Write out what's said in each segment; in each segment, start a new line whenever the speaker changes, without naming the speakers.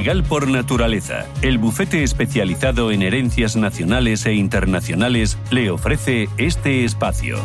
Legal por Naturaleza, el bufete especializado en herencias nacionales e internacionales, le ofrece este espacio.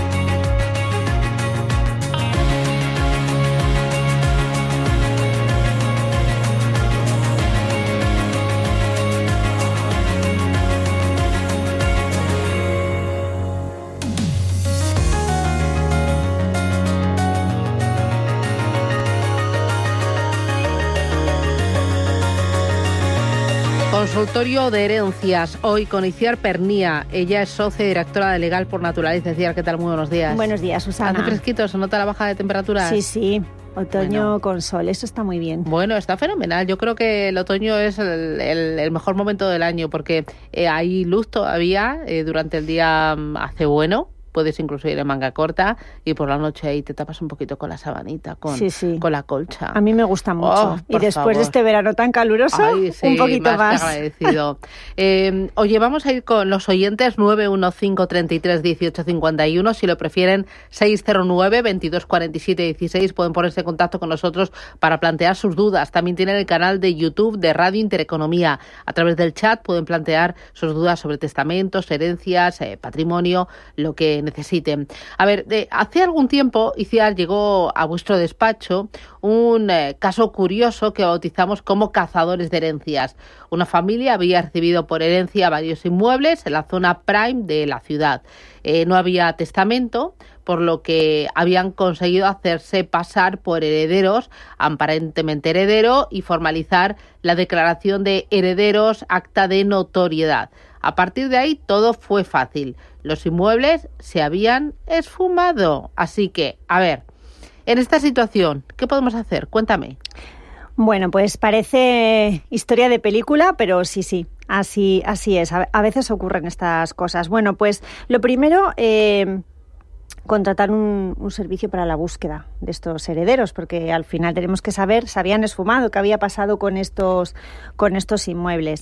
Consultorio de herencias, hoy con Itziar Pernía. Ella es socia y directora de Legal por Naturaleza. Itziar, ¿qué tal? Muy buenos días.
Buenos días, Susana.
¿Hace fresquito? ¿Se nota la baja de temperaturas?
Sí. Otoño con sol, eso está muy bien.
Bueno, está fenomenal. Yo creo que el otoño es el mejor momento del año porque hay luz todavía, durante el día hace bueno. Puedes incluso ir en manga corta y por la noche ahí te tapas un poquito con la sabanita, con la colcha.
A mí me gusta mucho. Y después de este verano tan caluroso, un poquito más.
Agradecido. Oye, vamos a ir con los oyentes 915 33 18 51. Si lo prefieren, 609 22 47 16. Pueden ponerse en contacto con nosotros para plantear sus dudas. También tienen el canal de YouTube de Radio Intereconomía. A través del chat pueden plantear sus dudas sobre testamentos, herencias, patrimonio, lo que necesiten. A ver, hace algún tiempo, Itziar, llegó a vuestro despacho un caso curioso que bautizamos como cazadores de herencias. Una familia había recibido por herencia varios inmuebles en la zona prime de la ciudad. No había testamento, por lo que habían conseguido hacerse pasar por herederos, aparentemente heredero, y formalizar la declaración de herederos, acta de notoriedad. A partir de ahí todo fue fácil. Los inmuebles se habían esfumado. Así que, a ver, en esta situación, ¿qué podemos hacer? Cuéntame.
Bueno, pues parece historia de película, pero sí, así es. A veces ocurren estas cosas. Bueno, pues lo primero, contratar un servicio para la búsqueda de estos herederos, porque al final tenemos que saber, se habían esfumado, qué había pasado con estos inmuebles.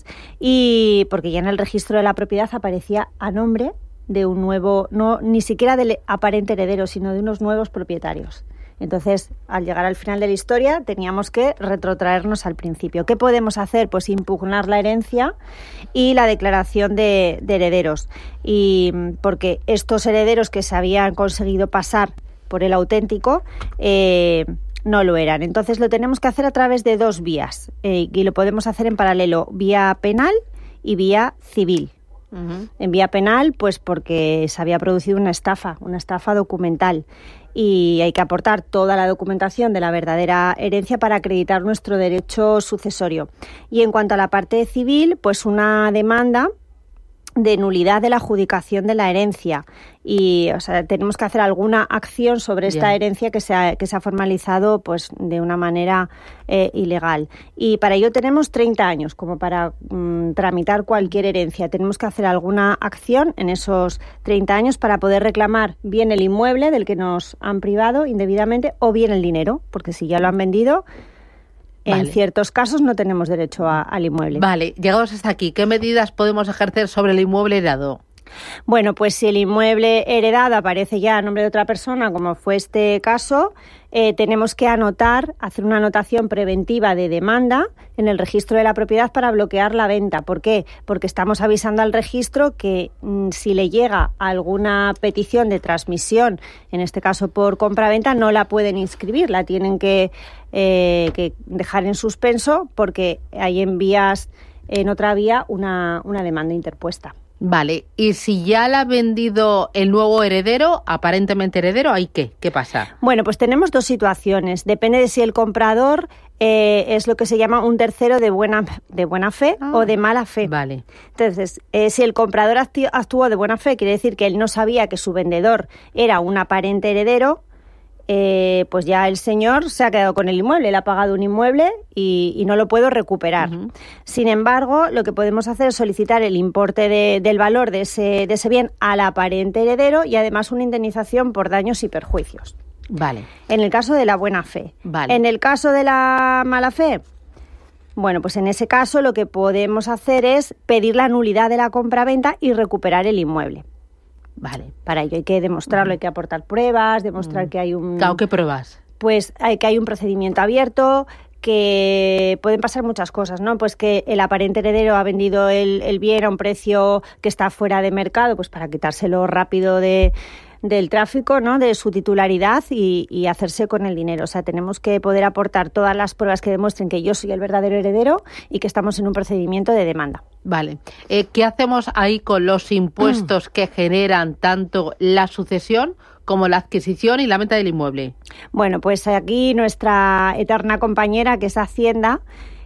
Y porque ya en el registro de la propiedad aparecía a nombre de un nuevo, no ni siquiera del aparente heredero, sino de unos nuevos propietarios. Entonces, al llegar al final de la historia, teníamos que retrotraernos al principio. ¿Qué podemos hacer? Pues impugnar la herencia y la declaración de herederos. Y porque estos herederos que se habían conseguido pasar por el auténtico no lo eran. Entonces, lo tenemos que hacer a través de dos vías. Y lo podemos hacer en paralelo, vía penal y vía civil. Uh-huh. En vía penal, pues porque se había producido una estafa documental. Y hay que aportar toda la documentación de la verdadera herencia para acreditar nuestro derecho sucesorio. Y en cuanto a la parte civil, pues una demanda de nulidad de la adjudicación de la herencia. Y, o sea, tenemos que hacer alguna acción sobre esta herencia que se ha formalizado pues de una manera ilegal. Y para ello tenemos 30 años como para tramitar cualquier herencia. Tenemos que hacer alguna acción en esos 30 años para poder reclamar bien el inmueble del que nos han privado indebidamente o bien el dinero, porque si ya lo han vendido, en ciertos casos no tenemos derecho al inmueble.
Vale, llegados hasta aquí, ¿qué medidas podemos ejercer sobre el inmueble heredado?
Bueno, pues si el inmueble heredado aparece ya a nombre de otra persona, como fue este caso, tenemos que hacer una anotación preventiva de demanda en el registro de la propiedad para bloquear la venta. ¿Por qué? Porque estamos avisando al registro que si le llega alguna petición de transmisión, en este caso por compraventa, no la pueden inscribir, la tienen que dejar en suspenso porque hay en otra vía una demanda interpuesta.
Vale, y si ya la ha vendido el nuevo heredero, aparentemente heredero, ¿hay qué? ¿Qué pasa?
Bueno, pues tenemos dos situaciones. Depende de si el comprador es lo que se llama un tercero de buena fe o de mala fe.
Vale.
Entonces, si el comprador actuó de buena fe, quiere decir que él no sabía que su vendedor era un aparente heredero, pues ya el señor se ha quedado con el inmueble, le ha pagado un inmueble y no lo puedo recuperar. Uh-huh. Sin embargo, lo que podemos hacer es solicitar el importe del valor de ese bien al aparente heredero y además una indemnización por daños y perjuicios.
Vale.
En el caso de la buena fe.
Vale.
En el caso de la mala fe, bueno, pues en ese caso lo que podemos hacer es pedir la nulidad de la compraventa y recuperar el inmueble.
Vale.
Para ello hay que demostrarlo, hay que aportar pruebas, demostrar que hay un...
Claro, ¿qué pruebas?
Pues que hay un procedimiento abierto, que pueden pasar muchas cosas, ¿no? Pues que el aparente heredero ha vendido el bien a un precio que está fuera de mercado, pues para quitárselo rápido del tráfico, ¿no? De su titularidad y hacerse con el dinero. O sea, tenemos que poder aportar todas las pruebas que demuestren que yo soy el verdadero heredero y que estamos en un procedimiento de demanda.
Vale. ¿Qué hacemos ahí con los impuestos que generan tanto la sucesión como la adquisición y la venta del inmueble?
Bueno, pues aquí nuestra eterna compañera, que es Hacienda,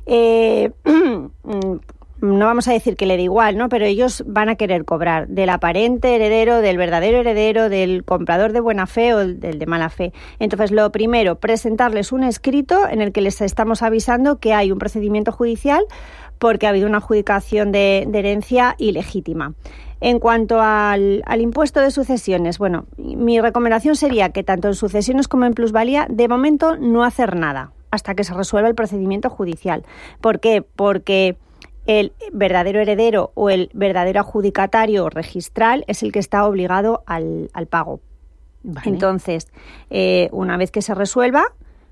no vamos a decir que le da igual, ¿no? Pero ellos van a querer cobrar del aparente heredero, del verdadero heredero, del comprador de buena fe o del de mala fe. Entonces, lo primero, presentarles un escrito en el que les estamos avisando que hay un procedimiento judicial porque ha habido una adjudicación de herencia ilegítima. En cuanto al impuesto de sucesiones, bueno, mi recomendación sería que tanto en sucesiones como en plusvalía, de momento no hacer nada hasta que se resuelva el procedimiento judicial. ¿Por qué? Porque el verdadero heredero o el verdadero adjudicatario registral es el que está obligado al pago. Vale. Entonces, una vez que se resuelva,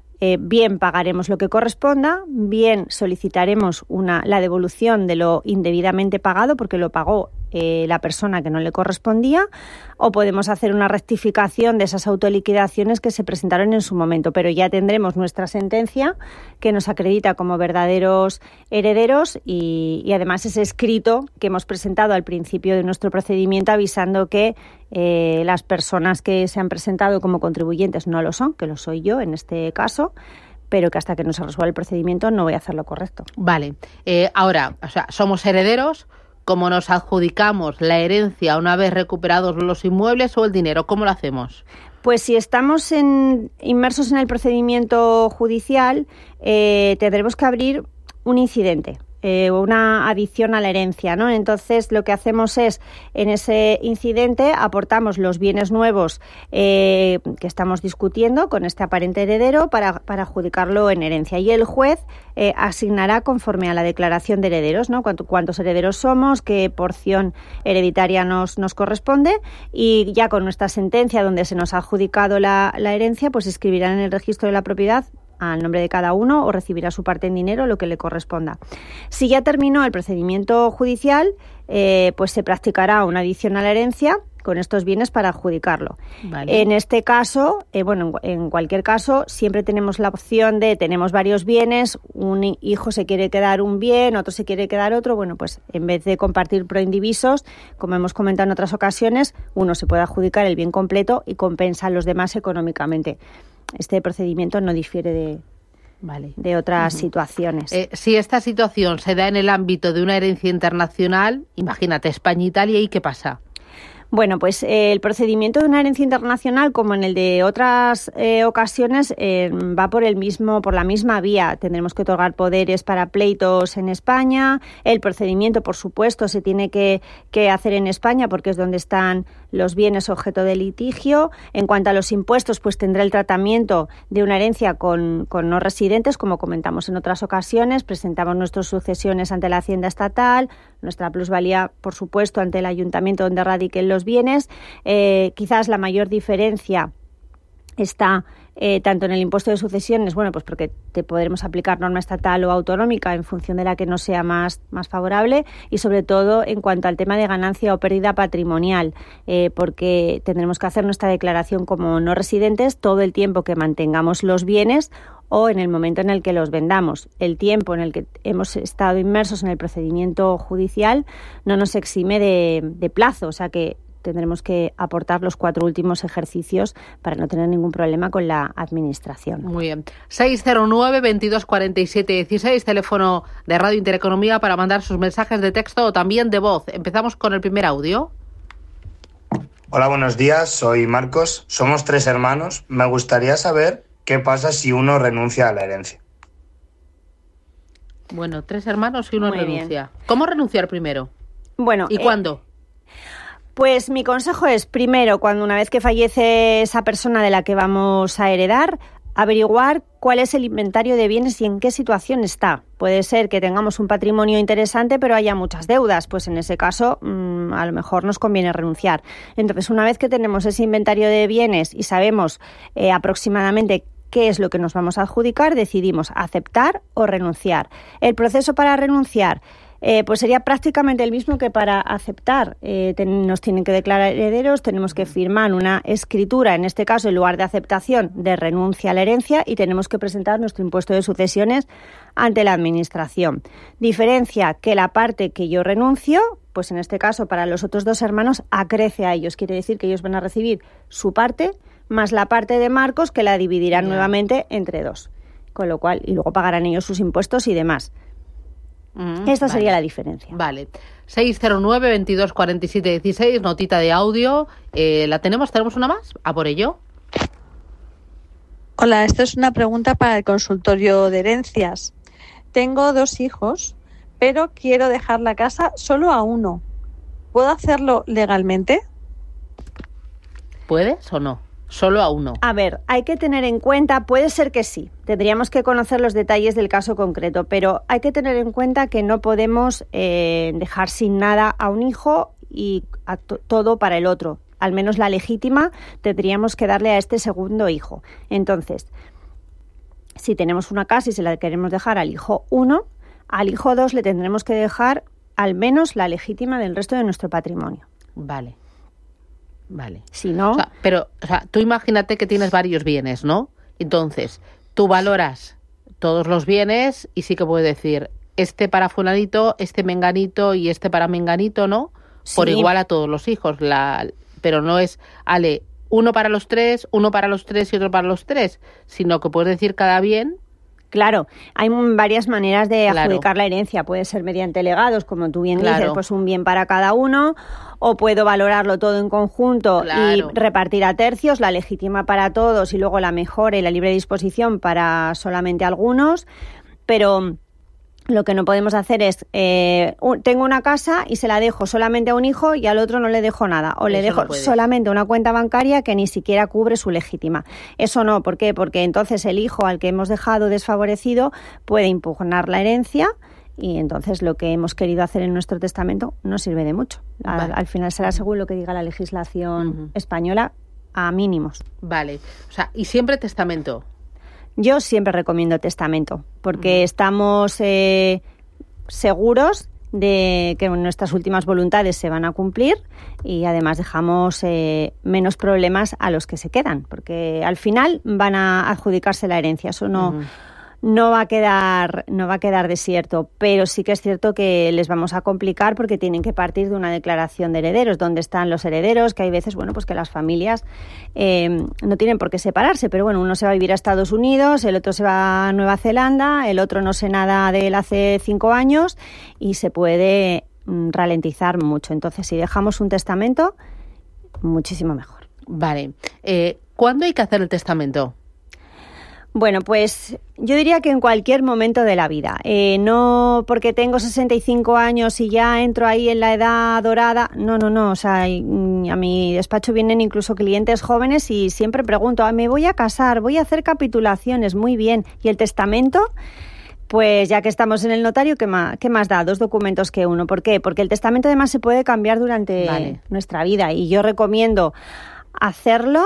bien pagaremos lo que corresponda, bien solicitaremos la devolución de lo indebidamente pagado porque lo pagó la persona que no le correspondía, o podemos hacer una rectificación de esas autoliquidaciones que se presentaron en su momento, pero ya tendremos nuestra sentencia que nos acredita como verdaderos herederos y además ese escrito que hemos presentado al principio de nuestro procedimiento avisando que las personas que se han presentado como contribuyentes no lo son, que lo soy yo en este caso, pero que hasta que no se resuelva el procedimiento no voy a hacer lo correcto.
Vale. Ahora, o sea, somos herederos. ¿Cómo nos adjudicamos la herencia una vez recuperados los inmuebles o el dinero? ¿Cómo lo hacemos?
Pues si estamos inmersos en el procedimiento judicial, tendremos que abrir un incidente. Una adición a la herencia, ¿no? Entonces, lo que hacemos es, en ese incidente, aportamos los bienes nuevos que estamos discutiendo con este aparente heredero para adjudicarlo en herencia. Y el juez asignará conforme a la declaración de herederos, ¿no? Cuántos herederos somos, qué porción hereditaria nos corresponde, y ya con nuestra sentencia donde se nos ha adjudicado la herencia, pues escribirán en el registro de la propiedad al nombre de cada uno o recibirá su parte en dinero, lo que le corresponda. Si ya terminó el procedimiento judicial, pues se practicará una adición a la herencia con estos bienes para adjudicarlo. Vale. En este caso, en cualquier caso, siempre tenemos la opción de, tenemos varios bienes, un hijo se quiere quedar un bien, otro se quiere quedar otro, bueno, pues en vez de compartir proindivisos, como hemos comentado en otras ocasiones, uno se puede adjudicar el bien completo y compensa a los demás económicamente. Este procedimiento no difiere de otras situaciones.
Si esta situación se da en el ámbito de una herencia internacional, imagínate, España e Italia, ¿y qué pasa?
Bueno, pues el procedimiento de una herencia internacional, como en el de otras ocasiones, va por la misma vía. Tendremos que otorgar poderes para pleitos en España. El procedimiento, por supuesto, se tiene que hacer en España porque es donde están los bienes objeto de litigio. En cuanto a los impuestos, pues tendrá el tratamiento de una herencia con no residentes, como comentamos en otras ocasiones. Presentamos nuestras sucesiones ante la Hacienda Estatal, nuestra plusvalía, por supuesto, ante el ayuntamiento donde radiquen los bienes. Quizás la mayor diferencia está tanto en el impuesto de sucesiones, bueno, pues porque te podremos aplicar norma estatal o autonómica en función de la que nos sea más favorable, y sobre todo en cuanto al tema de ganancia o pérdida patrimonial, porque tendremos que hacer nuestra declaración como no residentes todo el tiempo que mantengamos los bienes o en el momento en el que los vendamos. El tiempo en el que hemos estado inmersos en el procedimiento judicial no nos exime de plazo, o sea que tendremos que aportar los 4 últimos ejercicios para no tener ningún problema con la administración.
Muy bien. 609 22 47 16, teléfono de Radio Intereconomía para mandar sus mensajes de texto o también de voz. Empezamos con el primer audio.
Hola, buenos días. Soy Marcos. Somos 3 hermanos. Me gustaría saber qué pasa si uno renuncia a la herencia.
Bueno, 3 hermanos y uno
Muy
renuncia.
bien.
¿Cómo renunciar primero?
Bueno,
¿Y cuándo?
Pues mi consejo es, primero, una vez que fallece esa persona de la que vamos a heredar, averiguar cuál es el inventario de bienes y en qué situación está. Puede ser que tengamos un patrimonio interesante, pero haya muchas deudas. Pues en ese caso, a lo mejor nos conviene renunciar. Entonces, una vez que tenemos ese inventario de bienes y sabemos aproximadamente qué es lo que nos vamos a adjudicar, decidimos aceptar o renunciar. El proceso para renunciar pues sería prácticamente el mismo que para aceptar. Nos tienen que declarar herederos, tenemos que firmar una escritura, en este caso en lugar de aceptación, de renuncia a la herencia, y tenemos que presentar nuestro impuesto de sucesiones ante la Administración. Diferencia que la parte que yo renuncio, pues en este caso para los otros 2 hermanos, acrece a ellos. Quiere decir que ellos van a recibir su parte más la parte de Marcos, que la dividirán nuevamente entre 2. Con lo cual, y luego pagarán ellos sus impuestos y demás. Esta sería la diferencia.
Vale. 609 22 47 16, notita de audio. ¿La tenemos? ¿Tenemos una más? ¿A por ello?
Hola, esto es una pregunta para el consultorio de herencias. Tengo 2 hijos, pero quiero dejar la casa solo a uno. ¿Puedo hacerlo legalmente?
¿Puedes o no? Solo a uno.
A ver, hay que tener en cuenta, puede ser que sí, tendríamos que conocer los detalles del caso concreto, pero hay que tener en cuenta que no podemos dejar sin nada a un hijo y todo para el otro. Al menos la legítima tendríamos que darle a este segundo hijo. Entonces, si tenemos una casa y se la queremos dejar al hijo 1, al hijo 2 le tendremos que dejar al menos la legítima del resto de nuestro patrimonio.
Vale.
Si no...
Pero tú imagínate que tienes varios bienes, ¿no? Entonces, tú valoras todos los bienes y sí que puedes decir, este para fulanito, este menganito y este para menganito, ¿no? Sí. Por igual a todos los hijos. Pero no es, uno para los 3 y otro para los 3, sino que puedes decir cada bien.
Claro, hay varias maneras de adjudicar la herencia. Puede ser mediante legados, como tú bien dices, pues un bien para cada uno, o puedo valorarlo todo en conjunto y repartir a tercios, la legítima para todos y luego la mejor y la libre disposición para solamente algunos, pero lo que no podemos hacer es, tengo una casa y se la dejo solamente a un hijo y al otro no le dejo nada. O le dejo solamente una cuenta bancaria que ni siquiera cubre su legítima. Eso no, ¿por qué? Porque entonces el hijo al que hemos dejado desfavorecido puede impugnar la herencia y entonces lo que hemos querido hacer en nuestro testamento no sirve de mucho. Al final será según lo que diga la legislación española a mínimos.
Vale. O sea, ¿y siempre testamento?
Yo siempre recomiendo testamento, porque estamos seguros de que nuestras últimas voluntades se van a cumplir y además dejamos menos problemas a los que se quedan, porque al final van a adjudicarse la herencia. Eso no va a quedar desierto, pero sí que es cierto que les vamos a complicar porque tienen que partir de una declaración de herederos, donde están los herederos, que hay veces, pues que las familias no tienen por qué separarse, pero uno se va a vivir a Estados Unidos, el otro se va a Nueva Zelanda, el otro no sé nada de él hace 5 años y se puede ralentizar mucho. Entonces, si dejamos un testamento, muchísimo mejor.
Vale. ¿Cuándo hay que hacer el testamento?
Bueno, pues yo diría que en cualquier momento de la vida. No porque tengo 65 años y ya entro ahí en la edad dorada. No. O sea, a mi despacho vienen incluso clientes jóvenes y siempre pregunto, me voy a casar, voy a hacer capitulaciones, muy bien. ¿Y el testamento? Pues ya que estamos en el notario, ¿qué más da? 2 documentos que uno. ¿Por qué? Porque el testamento además se puede cambiar durante nuestra vida y yo recomiendo hacerlo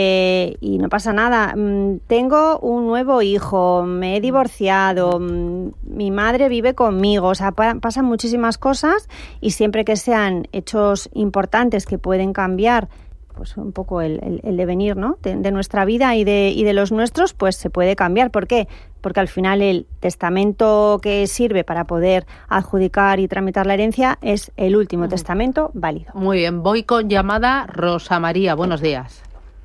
y no pasa nada. Tengo un nuevo hijo, me he divorciado, mi madre vive conmigo, o sea, pasan muchísimas cosas y siempre que sean hechos importantes que pueden cambiar pues un poco el devenir, ¿no? de nuestra vida y de los nuestros, pues se puede cambiar. ¿Por qué? Porque al final el testamento que sirve para poder adjudicar y tramitar la herencia es el último testamento válido.
Muy bien, voy con llamada Rosa María. Buenos días.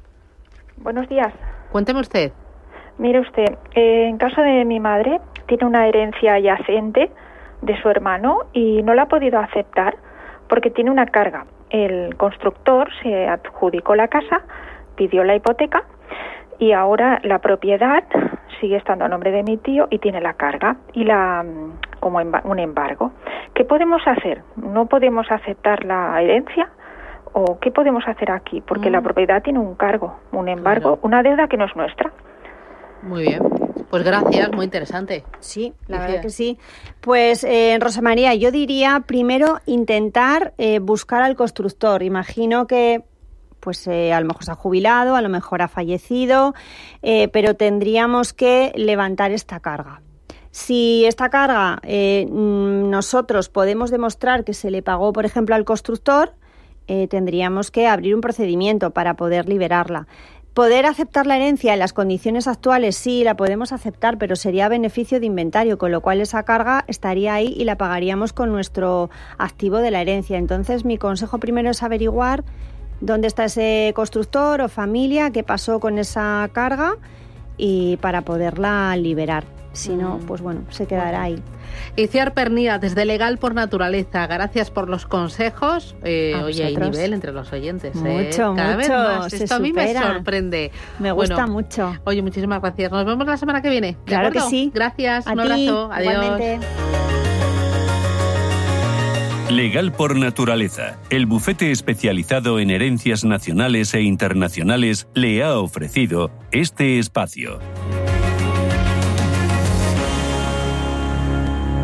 Buenos días.
Cuénteme usted.
Mire usted, en caso de mi madre, tiene una herencia yacente de su hermano y no la ha podido aceptar porque tiene una carga. El constructor se adjudicó la casa, pidió la hipoteca y ahora la propiedad sigue estando a nombre de mi tío y tiene la carga y como un embargo. ¿Qué podemos hacer? ¿No podemos aceptar la herencia? ¿O qué podemos hacer aquí? Porque la propiedad tiene un cargo, un embargo, una deuda que no es nuestra.
Muy bien. Pues gracias, muy interesante.
Sí, la verdad que sí. Pues, Rosa María, yo diría primero intentar buscar al constructor. Imagino que pues a lo mejor se ha jubilado, a lo mejor ha fallecido, pero tendríamos que levantar esta carga. Si esta carga nosotros podemos demostrar que se le pagó, por ejemplo, al constructor, tendríamos que abrir un procedimiento para poder liberarla. Poder aceptar la herencia en las condiciones actuales, sí, la podemos aceptar, pero sería beneficio de inventario, con lo cual esa carga estaría ahí y la pagaríamos con nuestro activo de la herencia. Entonces, mi consejo primero es averiguar dónde está ese constructor o familia, qué pasó con esa carga y para poderla liberar. Si no, pues bueno, se quedará ahí.
Itziar Pernía, desde Legal por Naturaleza, gracias por los consejos. Oye, hay nivel entre los oyentes.
Mucho,
Cada vez más. Esto a mí me sorprende.
Me gusta mucho.
Oye, muchísimas gracias. Nos vemos la semana que viene.
Claro que sí.
Gracias, un
A
abrazo.
ti,
Adiós.
igualmente.
Legal por Naturaleza, el bufete especializado en herencias nacionales e internacionales, le ha ofrecido este espacio.